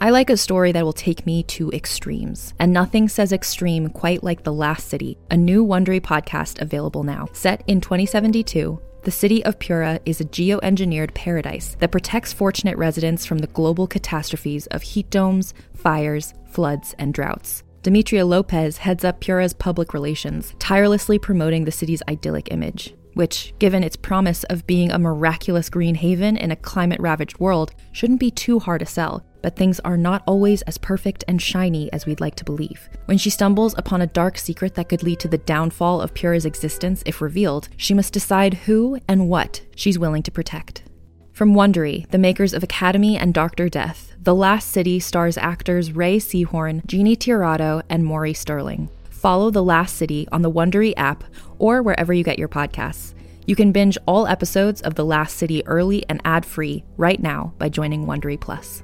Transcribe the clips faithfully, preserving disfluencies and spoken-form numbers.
I like a story that will take me to extremes, and nothing says extreme quite like The Last City, a new Wondery podcast available now. Set in twenty seventy-two, the city of Piura is a geoengineered paradise that protects fortunate residents from the global catastrophes of heat domes, fires, floods, and droughts. Demetria Lopez heads up Piura's public relations, tirelessly promoting the city's idyllic image, which, given its promise of being a miraculous green haven in a climate-ravaged world, shouldn't be too hard to sell. But things are not always as perfect and shiny as we'd like to believe. When she stumbles upon a dark secret that could lead to the downfall of Piura's existence if revealed, she must decide who and what she's willing to protect. From Wondery, the makers of Academy and Doctor Death, The Last City stars actors Ray Seahorn, Jeannie Tirado, and Maury Sterling. Follow The Last City on the Wondery app or wherever you get your podcasts. You can binge all episodes of The Last City early and ad-free right now by joining Wondery Plus.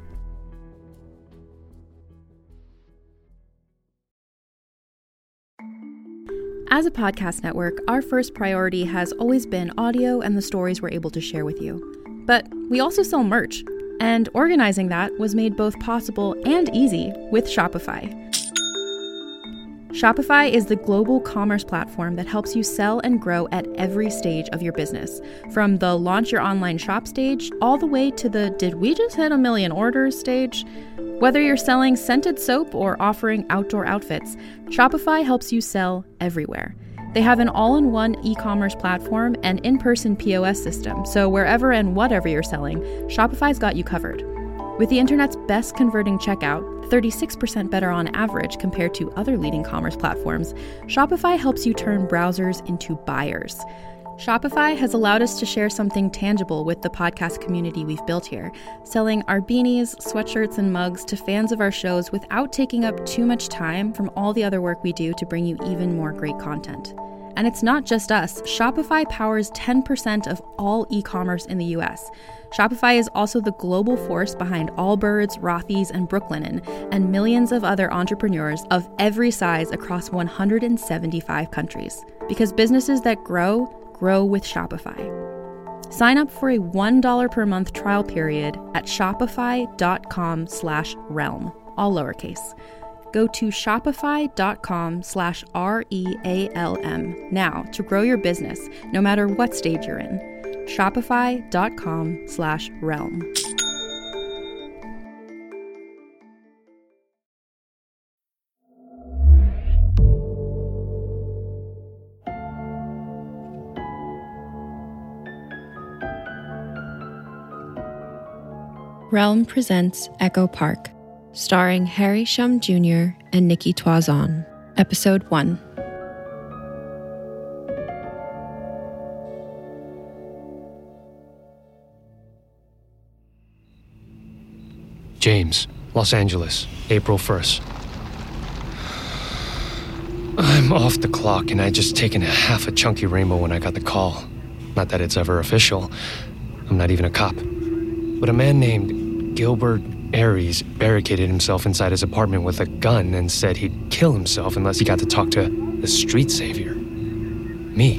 As a podcast network, our first priority has always been audio and the stories we're able to share with you. But we also sell merch, and organizing that was made both possible and easy with Shopify. Shopify is the global commerce platform that helps you sell and grow at every stage of your business, from the launch your online shop stage all the way to the did we just hit a million orders stage. Whether you're selling scented soap or offering outdoor outfits, Shopify helps you sell everywhere. They have an all-in-one e-commerce platform and in-person P O S system, so wherever and whatever you're selling, Shopify's got you covered. With the internet's best converting checkout, thirty-six percent better on average compared to other leading commerce platforms, Shopify helps you turn browsers into buyers. Shopify has allowed us to share something tangible with the podcast community we've built here, selling our beanies, sweatshirts, and mugs to fans of our shows without taking up too much time from all the other work we do to bring you even more great content. And it's not just us. Shopify powers ten percent of all e-commerce in the U S. Shopify is also the global force behind Allbirds, Rothy's, and Brooklinen, and millions of other entrepreneurs of every size across one hundred seventy-five countries. Because businesses that grow, grow with Shopify. Sign up for a one dollar per month trial period at shopify.com slash realm, all lowercase. Go to shopify.com slash R-E-A-L-M now to grow your business, no matter what stage you're in. Shopify.com slash realm. Realm presents Echo Park, starring Harry Shum Junior and Nikki Toison. Episode one. James, Los Angeles, April first. I'm off the clock and I'd just taken a half a chunky rainbow when I got the call. Not that it's ever official. I'm not even a cop. But a man named Gilbert Aries barricaded himself inside his apartment with a gun and said he'd kill himself unless he got to talk to the street savior. Me.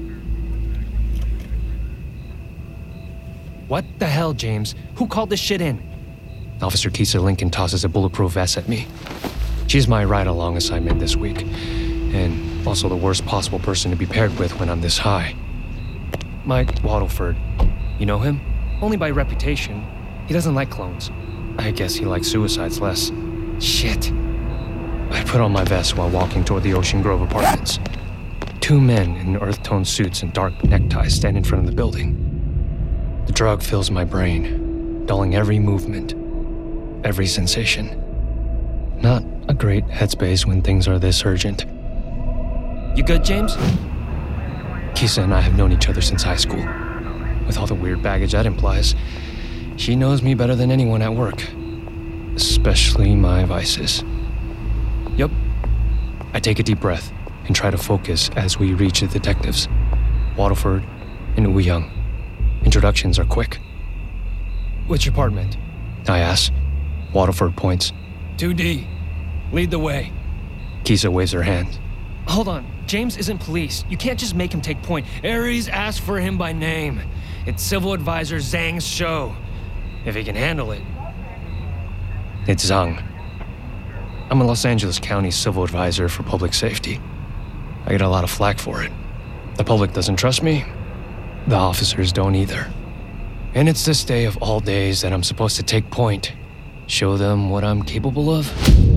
What the hell, James? Who called this shit in? Officer Kisa Lincoln tosses a bulletproof vest at me. She's my ride-along assignment this week, and also the worst possible person to be paired with when I'm this high. Mike Waddleford. You know him? Only by reputation. He doesn't like clones. I guess he likes suicides less. Shit. I put on my vest while walking toward the Ocean Grove apartments. Two men in earth-tone suits and dark neckties stand in front of the building. The drug fills my brain, dulling every movement, every sensation. Not a great headspace when things are this urgent. You good, James? Kisa and I have known each other since high school. With all the weird baggage that implies, she knows me better than anyone at work. Especially my vices. Yup. I take a deep breath and try to focus as we reach the detectives. Waddleford and Woo-Young. Introductions are quick. Which apartment? I ask. Waddleford points. two D. Lead the way. Kisa waves her hand. Hold on. James isn't police. You can't just make him take point. Aries asked for him by name. It's Civil Advisor Zhang's show. If he can handle it. It's Zhang. I'm a Los Angeles County civil advisor for public safety. I get a lot of flack for it. The public doesn't trust me. The officers don't either. And it's this day of all days that I'm supposed to take point. Show them what I'm capable of.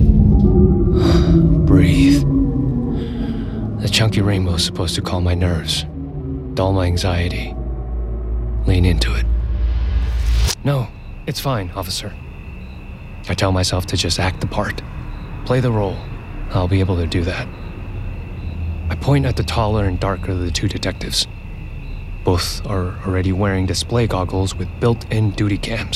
Breathe. The chunky rainbow's supposed to calm my nerves, dull my anxiety. Lean into it. No, it's fine, officer. I tell myself to just act the part. Play the role. I'll be able to do that. I point at the taller and darker of the two detectives. Both are already wearing display goggles with built-in duty cams.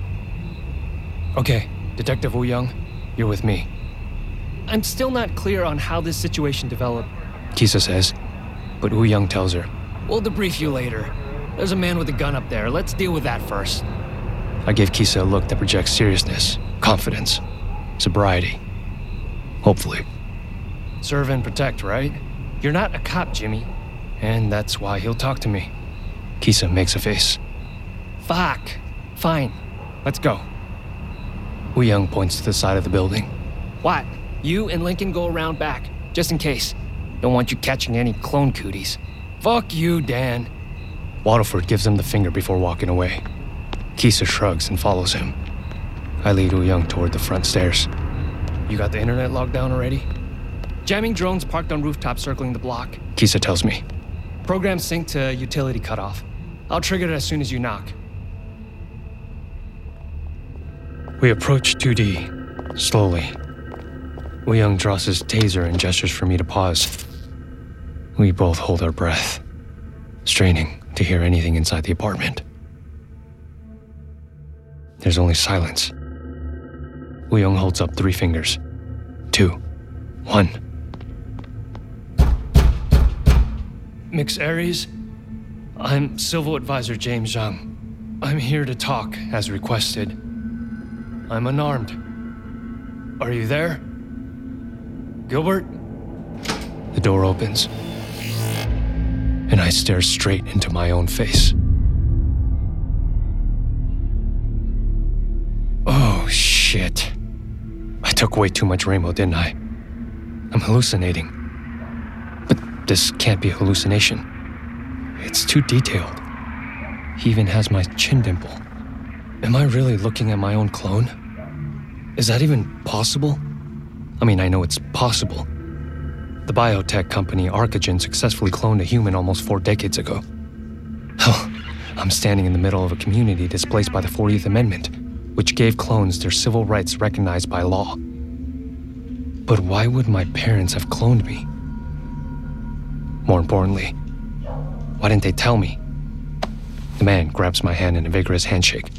Okay, Detective Wu Young, you're with me. I'm still not clear on how this situation developed, Kisa says, but Wu Young tells her, we'll debrief you later. There's a man with a gun up there. Let's deal with that first. I give Kisa a look that projects seriousness, confidence, sobriety. Hopefully. Serve and protect, right? You're not a cop, Jimmy. And that's why he'll talk to me. Kisa makes a face. Fuck. Fine. Let's go. Wu Young points to the side of the building. What? You and Lincoln go around back, just in case. Don't want you catching any clone cooties. Fuck you, Dan. Waterford gives him the finger before walking away. Kisa shrugs and follows him. I lead Wu Young toward the front stairs. You got the internet locked down already? Jamming drones parked on rooftops circling the block, Kisa tells me. Program sync to utility cutoff. I'll trigger it as soon as you knock. We approach two D, slowly. Wu Young draws his taser and gestures for me to pause. We both hold our breath, straining to hear anything inside the apartment. There's only silence. Wu Young holds up three fingers. Two. One. Mix Aries, I'm Civil Advisor James Zhang. I'm here to talk, as requested. I'm unarmed. Are you there? Gilbert? The door opens, and I stare straight into my own face. Oh, shit. I took way too much rainbow, didn't I? I'm hallucinating. But this can't be a hallucination. It's too detailed. He even has my chin dimple. Am I really looking at my own clone? Is that even possible? I mean, I know it's possible. The biotech company Arcogen successfully cloned a human almost four decades ago. Hell, I'm standing in the middle of a community displaced by the fortieth Amendment, which gave clones their civil rights recognized by law. But why would my parents have cloned me? More importantly, why didn't they tell me? The man grabs my hand in a vigorous handshake.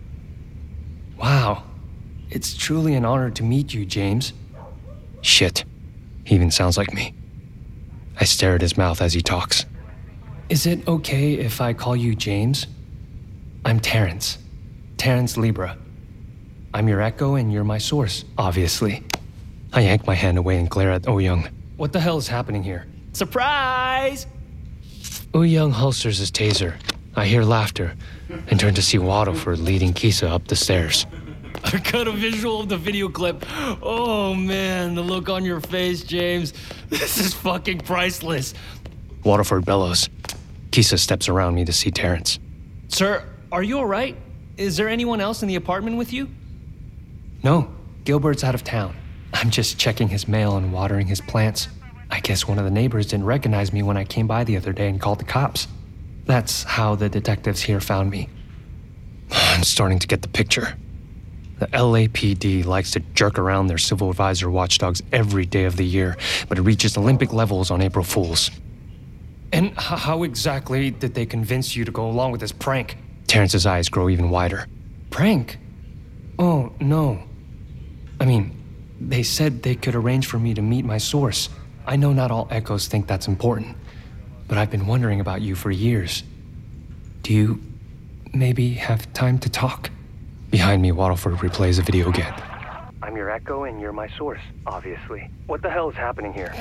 Wow, it's truly an honor to meet you, James. Shit, he even sounds like me. I stare at his mouth as he talks. Is it okay if I call you James? I'm Terrence. Terrence Libra. I'm your echo and you're my source, obviously. I yank my hand away and glare at Wu Young. What the hell is happening here? Surprise! Wu Young holsters his taser. I hear laughter and turn to see Waterford leading Kisa up the stairs. I got a visual of the video clip. Oh man, the look on your face, James. This is fucking priceless. Waterford bellows. Kisa steps around me to see Terrence. Sir, are you all right? Is there anyone else in the apartment with you? No, Gilbert's out of town. I'm just checking his mail and watering his plants. I guess one of the neighbors didn't recognize me when I came by the other day and called the cops. That's how the detectives here found me. I'm starting to get the picture. The L A P D likes to jerk around their civil advisor watchdogs every day of the year, but it reaches Olympic levels on April Fools. And h- how exactly did they convince you to go along with this prank? Terrence's eyes grow even wider. Prank? Oh, no. I mean, they said they could arrange for me to meet my source. I know not all echoes think that's important, but I've been wondering about you for years. Do you maybe have time to talk? Behind me, Waterford replays a video again. I'm your echo and you're my source, obviously. What the hell is happening here?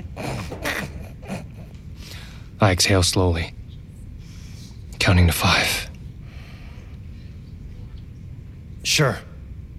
I exhale slowly, counting to five. Sure, but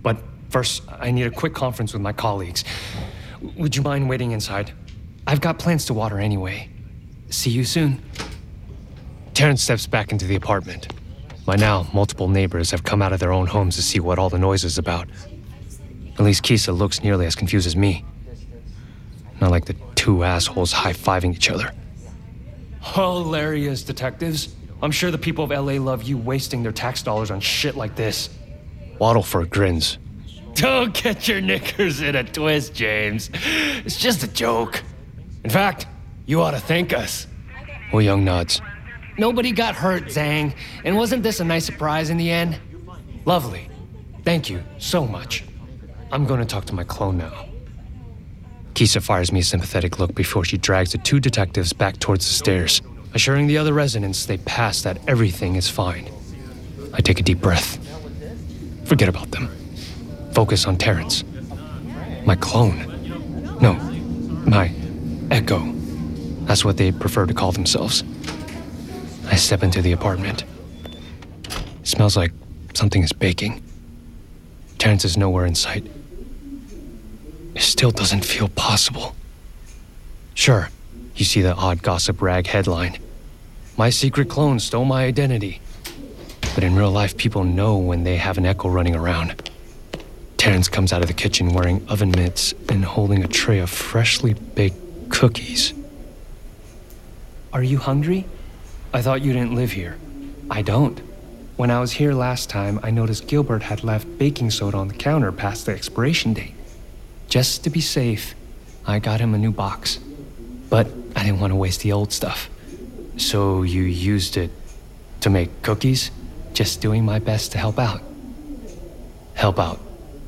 First, I need a quick conference with my colleagues. Would you mind waiting inside? I've got plants to water anyway. See you soon. Terrence steps back into the apartment. By now, multiple neighbors have come out of their own homes to see what all the noise is about. At least Kisa looks nearly as confused as me. Not like the two assholes high-fiving each other. Hilarious, detectives. I'm sure the people of L A love you wasting their tax dollars on shit like this. Waddleford grins. Don't get your knickers in a twist, James. It's just a joke. In fact, you ought to thank us. Wu Young nods. Nobody got hurt, Zhang. And wasn't this a nice surprise in the end? Lovely. Thank you so much. I'm going to talk to my clone now. Kisa fires me a sympathetic look before she drags the two detectives back towards the stairs, assuring the other residents they pass that everything is fine. I take a deep breath. Forget about them. Focus on Terrence. My clone. No, my Echo. That's what they prefer to call themselves. I step into the apartment. It smells like something is baking. Terrence is nowhere in sight. It still doesn't feel possible. Sure, you see the odd gossip rag headline. My secret clone stole my identity. But in real life, people know when they have an Echo running around. Terrence comes out of the kitchen wearing oven mitts and holding a tray of freshly baked cookies. Are you hungry? I thought you didn't live here. I don't. When I was here last time, I noticed Gilbert had left baking soda on the counter past the expiration date. Just to be safe, I got him a new box. But I didn't want to waste the old stuff. So you used it to make cookies? Just doing my best to help out. Help out.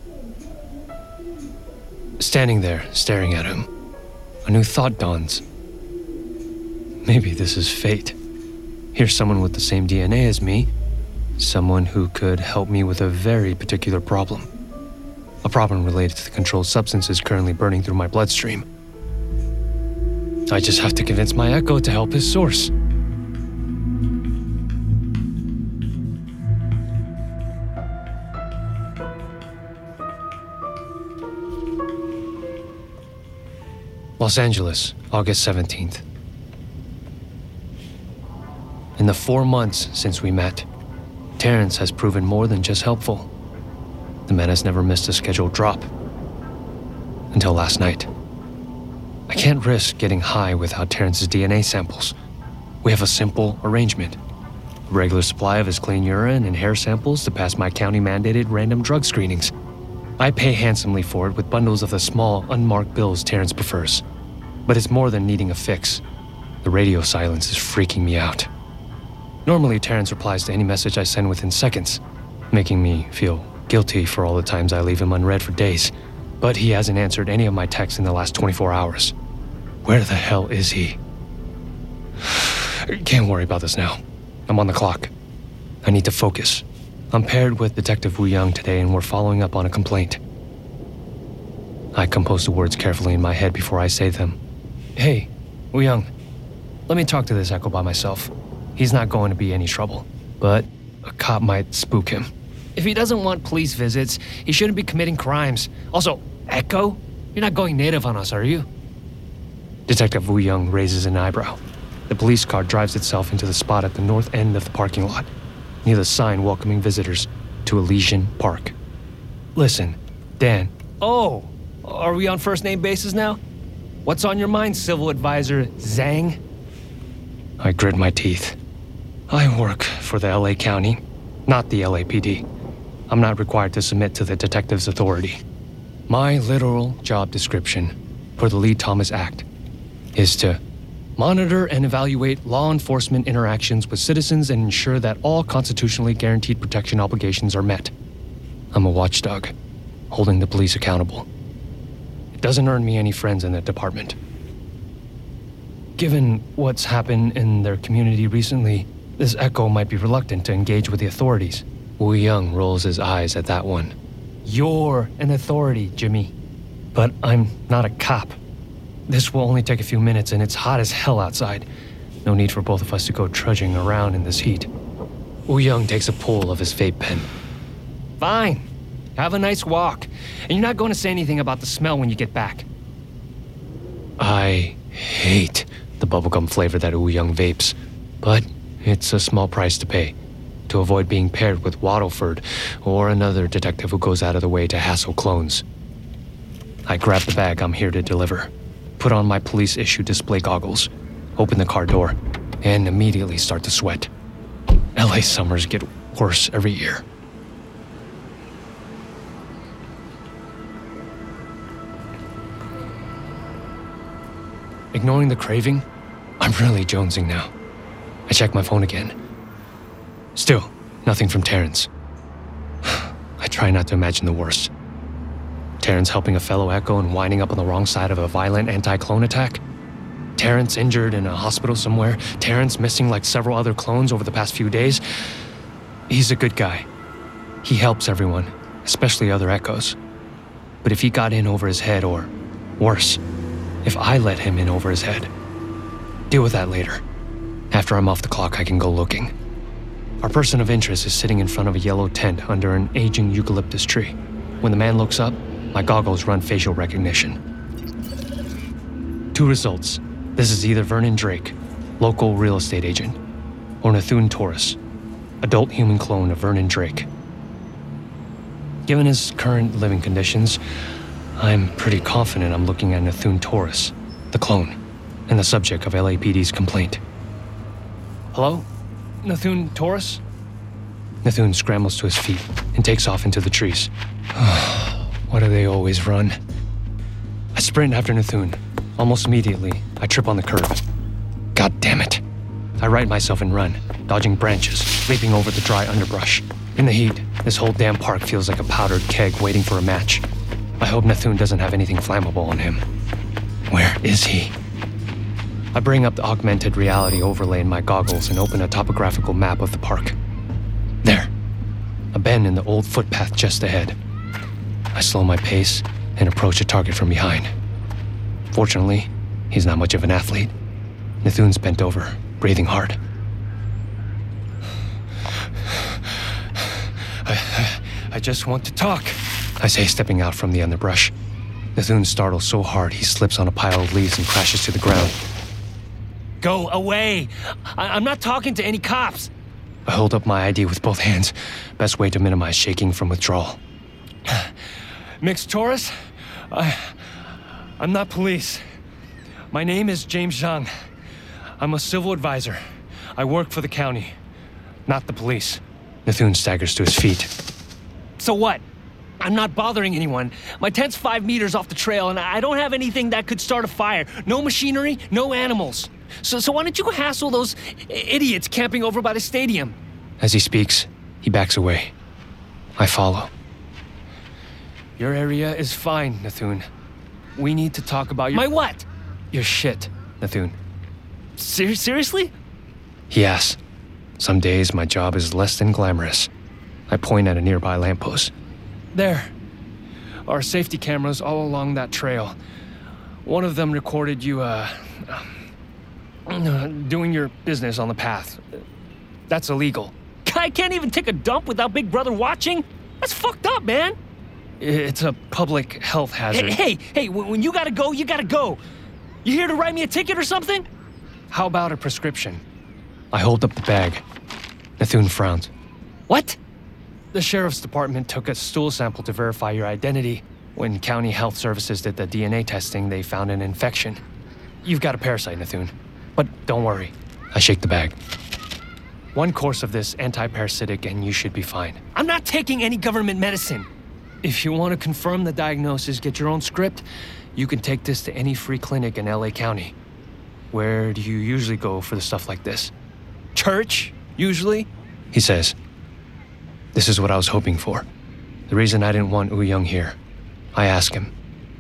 Standing there, staring at him, a new thought dawns. Maybe this is fate. Here's someone with the same D N A as me. Someone who could help me with a very particular problem. A problem related to the controlled substances currently burning through my bloodstream. I just have to convince my Echo to help his source. Los Angeles, August seventeenth. In the four months since we met, Terrence has proven more than just helpful. The man has never missed a scheduled drop. Until last night. I can't risk getting high without Terrence's D N A samples. We have a simple arrangement. A regular supply of his clean urine and hair samples to pass my county-mandated random drug screenings. I pay handsomely for it with bundles of the small, unmarked bills Terrence prefers. But it's more than needing a fix. The radio silence is freaking me out. Normally, Terrence replies to any message I send within seconds, making me feel guilty for all the times I leave him unread for days. But he hasn't answered any of my texts in the last twenty-four hours. Where the hell is he? Can't worry about this now. I'm on the clock. I need to focus. I'm paired with Detective Wu Young today and we're following up on a complaint. I compose the words carefully in my head before I say them. Hey, Wu Young, let me talk to this Echo by myself. He's not going to be any trouble, but a cop might spook him. If he doesn't want police visits, he shouldn't be committing crimes. Also, Echo, you're not going native on us, are you? Detective Wu Young raises an eyebrow. The police car drives itself into the spot at the north end of the parking lot, near the sign welcoming visitors to Elysian Park. Listen, Dan. Oh, are we on first name basis now? What's on your mind, civil advisor Zhang? I grit my teeth. I work for the L A County, not the L A P D. I'm not required to submit to the detective's authority. My literal job description for the Lee-Thomas Act is to monitor and evaluate law enforcement interactions with citizens and ensure that all constitutionally guaranteed protection obligations are met. I'm a watchdog, holding the police accountable. It doesn't earn me any friends in the department. Given what's happened in their community recently, this Echo might be reluctant to engage with the authorities. Wu Young rolls his eyes at that one. You're an authority, Jimmy. But I'm not a cop. This will only take a few minutes and it's hot as hell outside. No need for both of us to go trudging around in this heat. Wu Young takes a pull of his vape pen. Fine. Have a nice walk. And you're not going to say anything about the smell when you get back. I hate the bubblegum flavor that Ouyang vapes, but it's a small price to pay to avoid being paired with Waddleford or another detective who goes out of the way to hassle clones. I grab the bag I'm here to deliver, put on my police-issued display goggles, open the car door, and immediately start to sweat. L A summers get worse every year. Ignoring the craving, I'm really jonesing now. I check my phone again. Still, nothing from Terrence. I try not to imagine the worst. Terrence helping a fellow Echo and winding up on the wrong side of a violent anti-clone attack? Terrence injured in a hospital somewhere? Terrence missing like several other clones over the past few days? He's a good guy. He helps everyone, especially other Echoes. But if he got in over his head, or worse, if I let him in over his head, deal with that later. After I'm off the clock, I can go looking. Our person of interest is sitting in front of a yellow tent under an aging eucalyptus tree. When the man looks up, my goggles run facial recognition. Two results. This is either Vernon Drake, local real estate agent, or Nathun Taurus, adult human clone of Vernon Drake. Given his current living conditions, I'm pretty confident I'm looking at Nathun Taurus, the clone, and the subject of L A P D's complaint. Hello? Nathun Taurus? Nathun scrambles to his feet and takes off into the trees. Why do they always run? I sprint after Nathun. Almost immediately, I trip on the curb. God damn it. I right myself and run, dodging branches, leaping over the dry underbrush. In the heat, this whole damn park feels like a powdered keg waiting for a match. I hope Nathun doesn't have anything flammable on him. Where is he? I bring up the augmented reality overlay in my goggles and open a topographical map of the park. There, a bend in the old footpath just ahead. I slow my pace and approach a target from behind. Fortunately, he's not much of an athlete. Nathun's bent over, breathing hard. I, I, I just want to talk, I say, stepping out from the underbrush. Nathun startles so hard he slips on a pile of leaves and crashes to the ground. Go away! I- I'm not talking to any cops! I hold up my I D with both hands, best way to minimize shaking from withdrawal. Mixed Taurus? I... I'm not police. My name is James Zhang. I'm a civil advisor. I work for the county, not the police. Nathun staggers to his feet. So what? I'm not bothering anyone. My tent's five meters off the trail, and I don't have anything that could start a fire. No machinery, no animals. So, so why don't you go hassle those idiots camping over by the stadium? As he speaks, he backs away. I follow. Your area is fine, Nathun. We need to talk about your— My what? Your shit, Nathun. Ser- seriously? He asks. Some days my job is less than glamorous. I point at a nearby lamppost. There are safety cameras all along that trail. One of them recorded you, uh, uh, doing your business on the path. That's illegal. I can't even take a dump without Big Brother watching? That's fucked up, man. It's a public health hazard. Hey, hey, hey, when you gotta go, you gotta go. You here to write me a ticket or something? How about a prescription? I hold up the bag. Nathun frowns. What? The sheriff's department took a stool sample to verify your identity. When County Health Services did the D N A testing, they found an infection. You've got a parasite, Nathun. But don't worry. I shake the bag. One course of this anti-parasitic and you should be fine. I'm not taking any government medicine. If you want to confirm the diagnosis, get your own script, you can take this to any free clinic in L A County. Where do you usually go for the stuff like this? Church, usually, he says. This is what I was hoping for. The reason I didn't want Ouyang here. I ask him.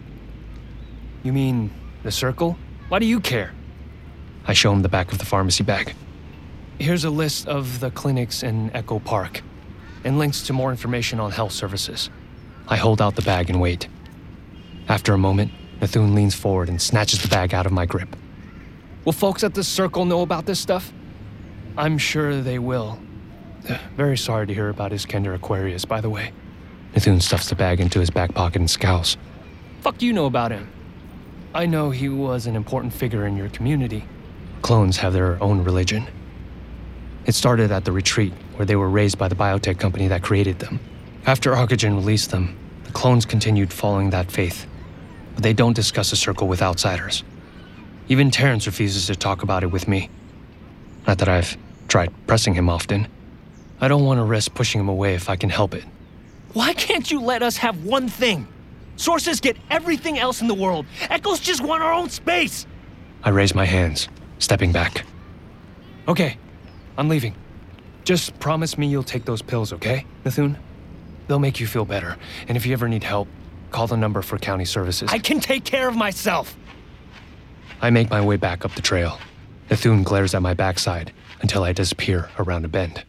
You mean the circle? Why do you care? I show him the back of the pharmacy bag. Here's a list of the clinics in Echo Park, and links to more information on health services. I hold out the bag and wait. After a moment, Nathun leans forward and snatches the bag out of my grip. Will folks at the circle know about this stuff? I'm sure they will. Very sorry to hear about Iskender Aquarius, by the way. Nathun stuffs the bag into his back pocket and scowls. Fuck you know about him? I know he was an important figure in your community. Clones have their own religion. It started at the retreat, where they were raised by the biotech company that created them. After Archagen released them, the clones continued following that faith. But they don't discuss the circle with outsiders. Even Terrence refuses to talk about it with me. Not that I've tried pressing him often. I don't want to risk pushing him away if I can help it. Why can't you let us have one thing? Sources get everything else in the world. Echoes just want our own space. I raise my hands, stepping back. Okay, I'm leaving. Just promise me you'll take those pills, okay, Nathun? They'll make you feel better, and if you ever need help, call the number for county services. I can take care of myself. I make my way back up the trail. Nathun glares at my backside until I disappear around a bend.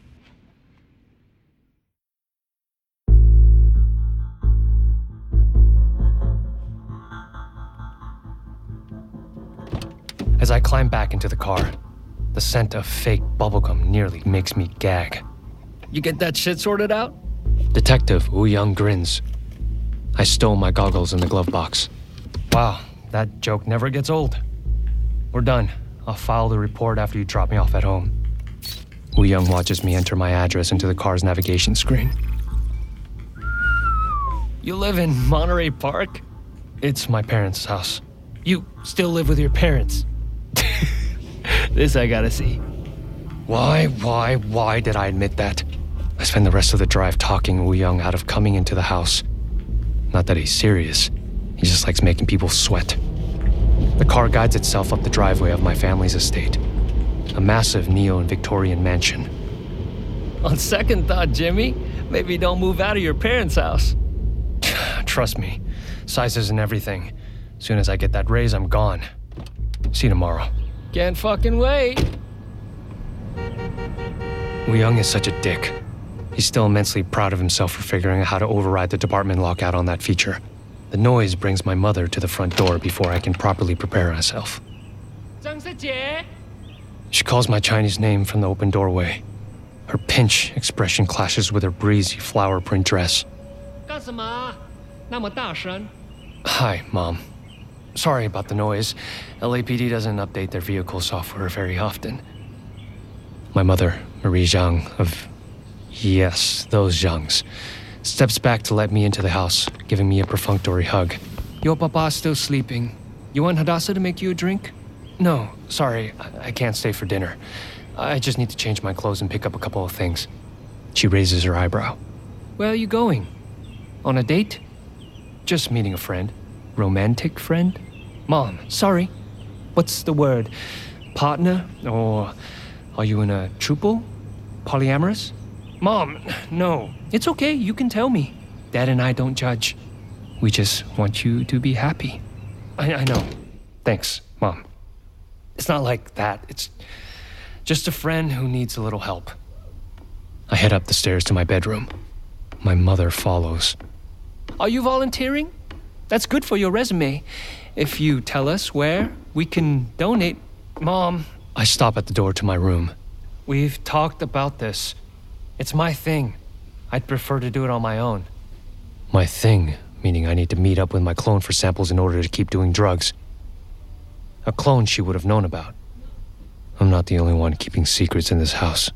As I climb back into the car, the scent of fake bubblegum nearly makes me gag. You get that shit sorted out? Detective Wu Young grins. I stole my goggles in the glove box. Wow, that joke never gets old. We're done. I'll file the report after you drop me off at home. Wu Young watches me enter my address into the car's navigation screen. You live in Monterey Park? It's my parents' house. You still live with your parents? This I gotta see. Why, why, why did I admit that? I spend the rest of the drive talking Wu Young out of coming into the house. Not that he's serious. He just likes making people sweat. The car guides itself up the driveway of my family's estate. A massive neo and Victorian mansion. On second thought, Jimmy, maybe don't move out of your parents' house. Trust me, sizes and everything. As soon as I get that raise, I'm gone. See you tomorrow. Can't fucking wait. Wu Young is such a dick. He's still immensely proud of himself for figuring out how to override the department lockout on that feature. The noise brings my mother to the front door before I can properly prepare myself. She calls my Chinese name from the open doorway. Her pinch expression clashes with her breezy flower print dress. Hi, Mom. Sorry about the noise. L A P D doesn't update their vehicle software very often. My mother, Marie Zhang of... Yes, those Zhangs, steps back to let me into the house, giving me a perfunctory hug. Your papa's still sleeping. You want Hadassah to make you a drink? No, sorry, I, I can't stay for dinner. I just need to change my clothes and pick up a couple of things. She raises her eyebrow. Where are you going? On a date? Just meeting a friend. Romantic friend? Mom, sorry. What's the word? Partner? Or are you in a trouble? Polyamorous? Mom, no. It's okay, you can tell me. Dad and I don't judge. We just want you to be happy. I, I know. Thanks, Mom. It's not like that. It's just a friend who needs a little help. I head up the stairs to my bedroom. My mother follows. Are you volunteering? That's good for your resume. If you tell us where, we can donate. Mom, I stop at the door to my room. We've talked about this. It's my thing. I'd prefer to do it on my own. My thing, meaning I need to meet up with my clone for samples in order to keep doing drugs. A clone she would have known about. I'm not the only one keeping secrets in this house.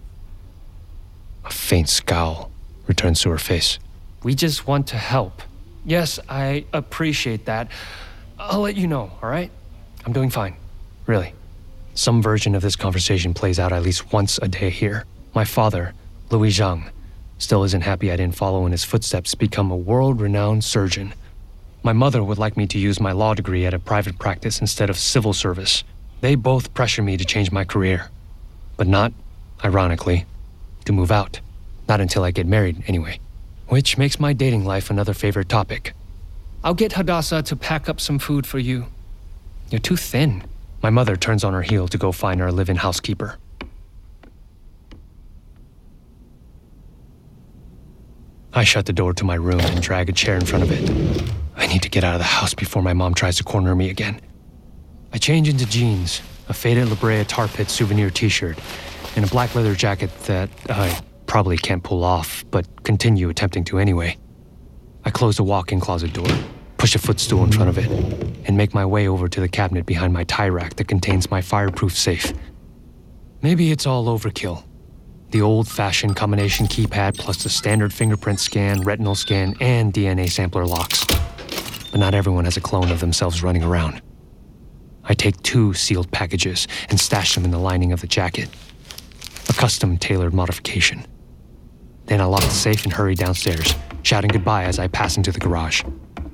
A faint scowl returns to her face. We just want to help. Yes, I appreciate that. I'll let you know, all right? I'm doing fine. Really. Some version of this conversation plays out at least once a day here. My father, Louis Zhang, still isn't happy I didn't follow in his footsteps to become a world-renowned surgeon. My mother would like me to use my law degree at a private practice instead of civil service. They both pressure me to change my career. But not, ironically, to move out. Not until I get married, anyway. Which makes my dating life another favorite topic. I'll get Hadassah to pack up some food for you. You're too thin. My mother turns on her heel to go find our live-in housekeeper. I shut the door to my room and drag a chair in front of it. I need to get out of the house before my mom tries to corner me again. I change into jeans, a faded La Brea Tar Pit souvenir t-shirt, and a black leather jacket that I probably can't pull off, but continue attempting to anyway. I close the walk-in closet door, push a footstool in front of it, and make my way over to the cabinet behind my tie rack that contains my fireproof safe. Maybe it's all overkill. The old-fashioned combination keypad plus the standard fingerprint scan, retinal scan, and D N A sampler locks. But not everyone has a clone of themselves running around. I take two sealed packages and stash them in the lining of the jacket. A custom-tailored modification. Then I lock the safe and hurry downstairs, shouting goodbye as I pass into the garage.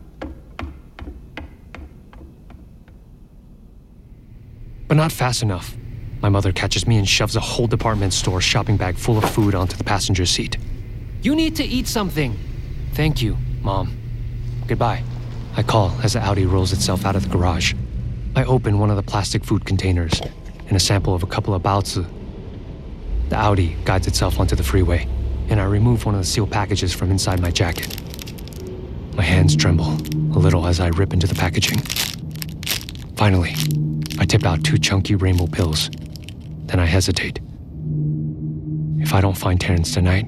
But not fast enough. My mother catches me and shoves a whole department store shopping bag full of food onto the passenger seat. You need to eat something. Thank you, Mom. Goodbye. I call as the Audi rolls itself out of the garage. I open one of the plastic food containers and a sample of a couple of baozi. The Audi guides itself onto the freeway, and I remove one of the sealed packages from inside my jacket. My hands tremble a little as I rip into the packaging. Finally, I tip out two chunky rainbow pills. Then I hesitate. If I don't find Terrence tonight...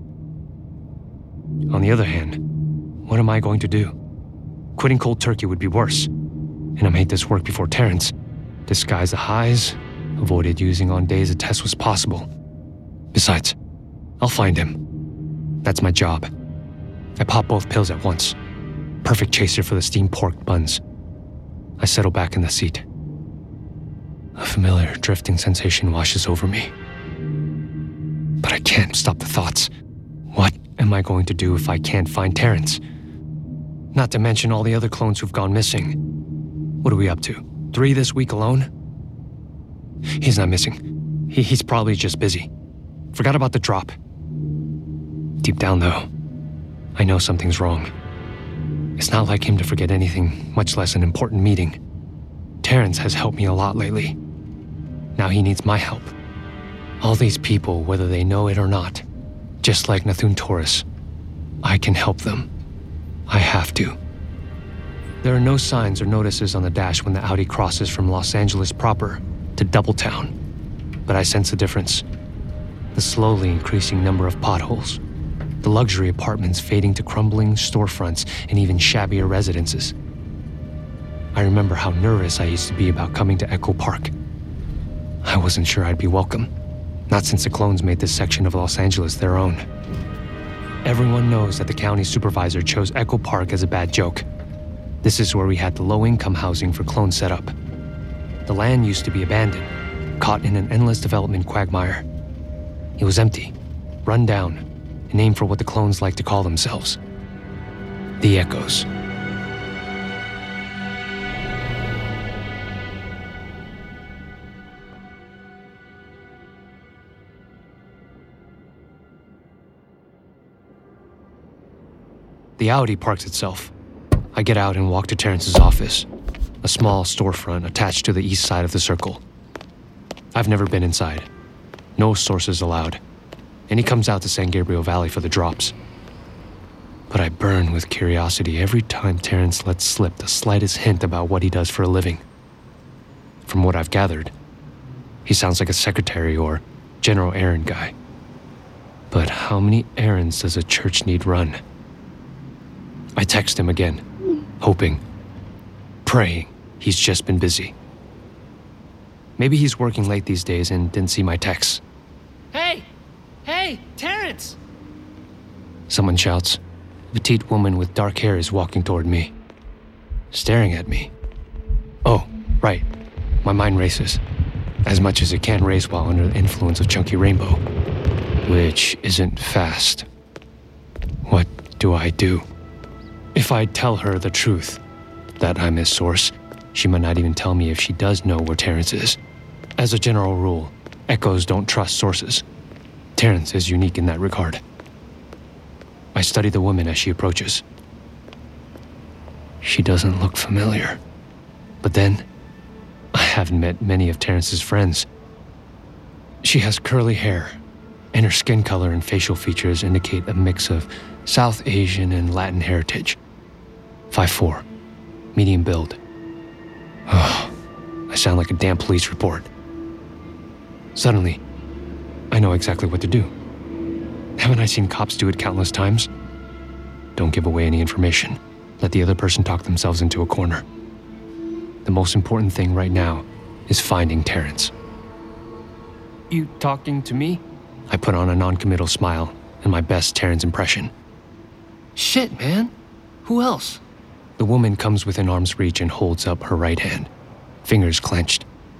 On the other hand, what am I going to do? Quitting cold turkey would be worse. And I made this work before Terrence. Disguise the highs, avoided using on days a test was possible. Besides, I'll find him. That's my job. I pop both pills at once. Perfect chaser for the steamed pork buns. I settle back in the seat. A familiar drifting sensation washes over me. But I can't stop the thoughts. What am I going to do if I can't find Terrence? Not to mention all the other clones who've gone missing. What are we up to? Three this week alone? He's not missing. He, he's probably just busy. Forgot about the drop. Deep down, though, I know something's wrong. It's not like him to forget anything, much less an important meeting. Terrence has helped me a lot lately. Now he needs my help. All these people, whether they know it or not, just like Nathun Taurus, I can help them. I have to. There are no signs or notices on the dash when the Audi crosses from Los Angeles proper to Doubletown, but I sense a difference. The slowly increasing number of potholes, the luxury apartments fading to crumbling storefronts and even shabbier residences. I remember how nervous I used to be about coming to Echo Park. I wasn't sure I'd be welcome, not since the clones made this section of Los Angeles their own. Everyone knows that the county supervisor chose Echo Park as a bad joke. This is where we had the low-income housing for clones set up. The land used to be abandoned, caught in an endless development quagmire. It was empty, run down, a name for what the clones like to call themselves. The Echoes. The Audi parks itself. I get out and walk to Terrence's office, a small storefront attached to the east side of the circle. I've never been inside. No sources allowed. And he comes out to San Gabriel Valley for the drops. But I burn with curiosity every time Terrence lets slip the slightest hint about what he does for a living. From what I've gathered, he sounds like a secretary or general errand guy. But how many errands does a church need run? I text him again, hoping, praying he's just been busy. Maybe he's working late these days and didn't see my texts. Hey! Hey, Terrence! Someone shouts. A petite woman with dark hair is walking toward me, staring at me. Oh, right. My mind races, as much as it can race while under the influence of Chunky Rainbow, which isn't fast. What do I do? If I tell her the truth, that I'm his source, she might not even tell me if she does know where Terrence is. As a general rule, Echoes don't trust sources. Terrence is unique in that regard. I study the woman as she approaches. She doesn't look familiar. But then, I haven't met many of Terrence's friends. She has curly hair, and her skin color and facial features indicate a mix of South Asian and Latin heritage. five foot four, medium build. Oh, I sound like a damn police report. Suddenly, I know exactly what to do. Haven't I seen cops do it countless times? don't give away any information. Let the other person talk themselves into a corner. The most important thing right now is finding Terrence. You talking to me? I put on a non-committal smile and my best Terrence impression. Shit, man. Who else? The woman comes within arm's reach and holds up her right hand, fingers clenched.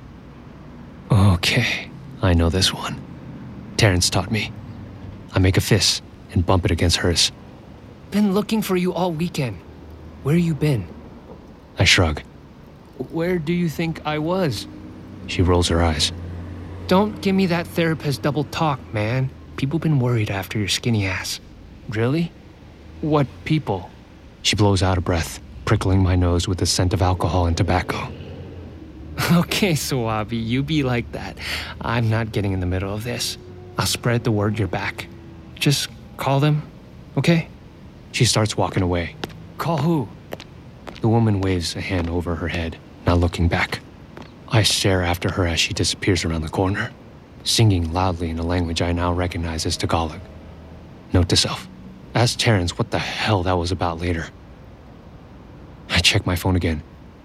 Okay, I know this one. Terrence taught me. I make a fist and bump it against hers. Been looking for you all weekend. Where you been? I shrug. Where do you think I was? She rolls her eyes. Don't give me that therapist double talk, man. People been worried after your skinny ass. Really? What people? She blows out a breath, prickling my nose with the scent of alcohol and tobacco. Okay, Suabi, you be like that. I'm not getting in the middle of this. I'll spread the word you're back. Just call them, okay? She starts walking away. Call who? The woman waves a hand over her head, not looking back. I stare after her as she disappears around the corner, singing loudly in a language I now recognize as Tagalog. Note to self, ask Terrence what the hell that was about later. I check my phone again.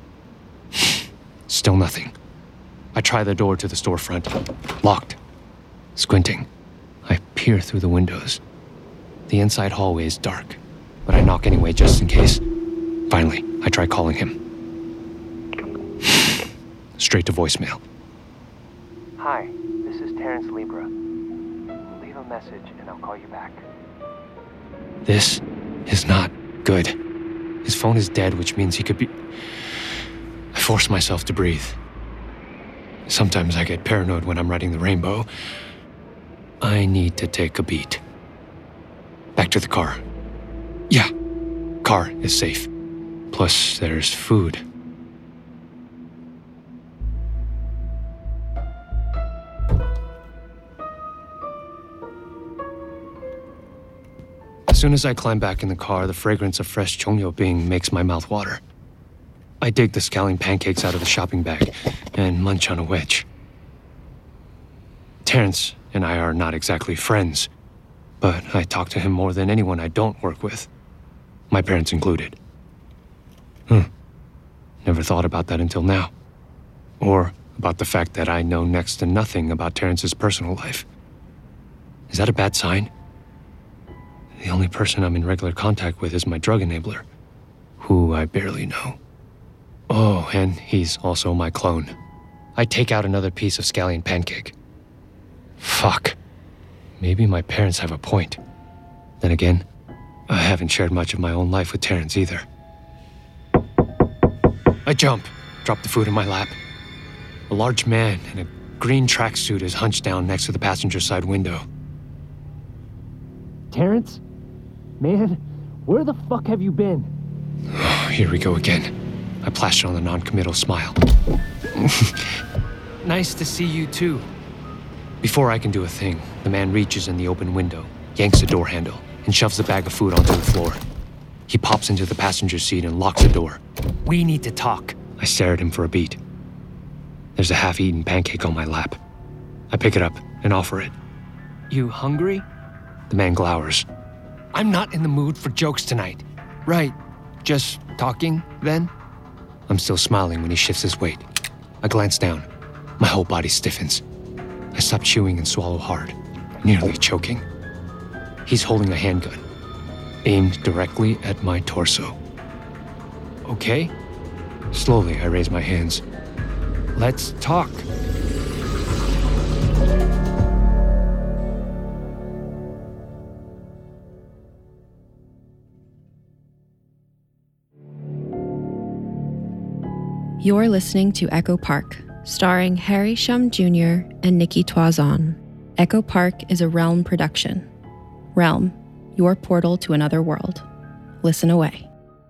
Still nothing. I try the door to the storefront. Locked. Squinting, I peer through the windows. The inside hallway is dark, but I knock anyway just in case. Finally, I try calling him. Straight to voicemail. Hi, this is Terrence Libra. Leave a message and I'll call you back. This is not good. His phone is dead, which means he could be... I force myself to breathe. Sometimes I get paranoid when I'm riding the rainbow. I need to take a beat. Back to the car. Yeah, car is safe. Plus, there's food. As soon as I climb back in the car, the fragrance of fresh chongyobing makes my mouth water. I dig the scallion pancakes out of the shopping bag and munch on a wedge. Terrence and I are not exactly friends, but I talk to him more than anyone I don't work with, my parents included. Hmm. Never thought about that until now. Or about the fact that I know next to nothing about Terrence's personal life. Is that a bad sign? The only person I'm in regular contact with is my drug enabler, who I barely know. Oh, and he's also my clone. I take out another piece of scallion pancake. Fuck. Maybe my parents have a point. Then again, I haven't shared much of my own life with Terrence either. I jump, drop the food in my lap. A large man in a green tracksuit is hunched down next to the passenger side window. Terrence? Man, where the fuck have you been? Oh, here we go again. I plaster on the non-committal smile. Nice to see you too. Before I can do a thing, the man reaches in the open window, yanks the door handle, and shoves the bag of food onto the floor. He pops into the passenger seat and locks the door. We need to talk. I stare at him for a beat. There's a half-eaten pancake on my lap. I pick it up and offer it. You hungry? The man glowers. I'm not in the mood for jokes tonight. Right, just talking, then? I'm still smiling when he shifts his weight. I glance down. My whole body stiffens. I stop chewing and swallow hard, nearly choking. He's holding a handgun, aimed directly at my torso. Okay? Slowly, I raise my hands. Let's talk. You're listening to Echo Park, starring Harry Shum Junior and Nikki Toison. Echo Park is a Realm production. Realm, your portal to another world. Listen away.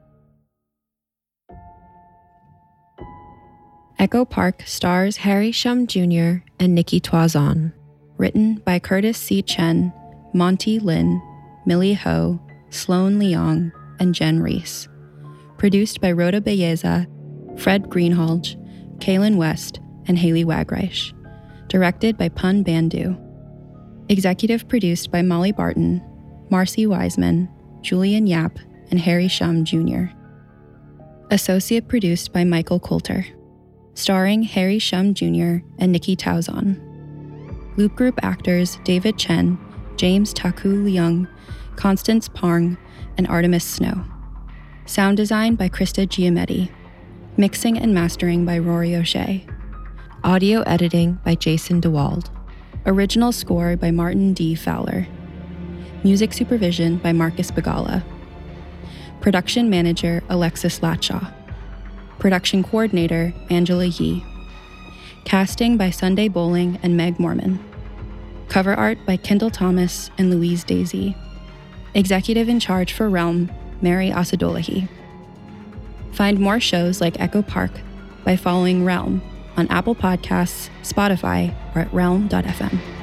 Echo Park stars Harry Shum Junior and Nikki Toison. Written by Curtis C. Chen, Monty Lin, Millie Ho, Sloan Leong, and Jen Reese. Produced by Rhoda Belleza, Fred Greenhalgh, Kaylin West, and Haley Wagreich. Directed by Pun Bandhu. Executive produced by Molly Barton, Marcy Wiseman, Julian Yap, and Harry Shum Junior Associate produced by Michael Coulter. Starring Harry Shum Junior and Nikki Tauzon. Loop Group actors David Chen, James Taku Leung, Constance Parng, and Artemis Snow. Sound design by Krista Giametti. Mixing and mastering by Rory O'Shea. Audio editing by Jason DeWald. Original score by Martin D. Fowler. Music supervision by Marcus Bagala. Production manager Alexis Latshaw. Production coordinator Angela Yee. Casting by Sunday Bowling and Meg Mormon. Cover art by Kendall Thomas and Louise Daisy. Executive in charge for Realm, Mary Asadolahi. Find more shows like Echo Park by following Realm on Apple Podcasts, Spotify, or at realm dot f m.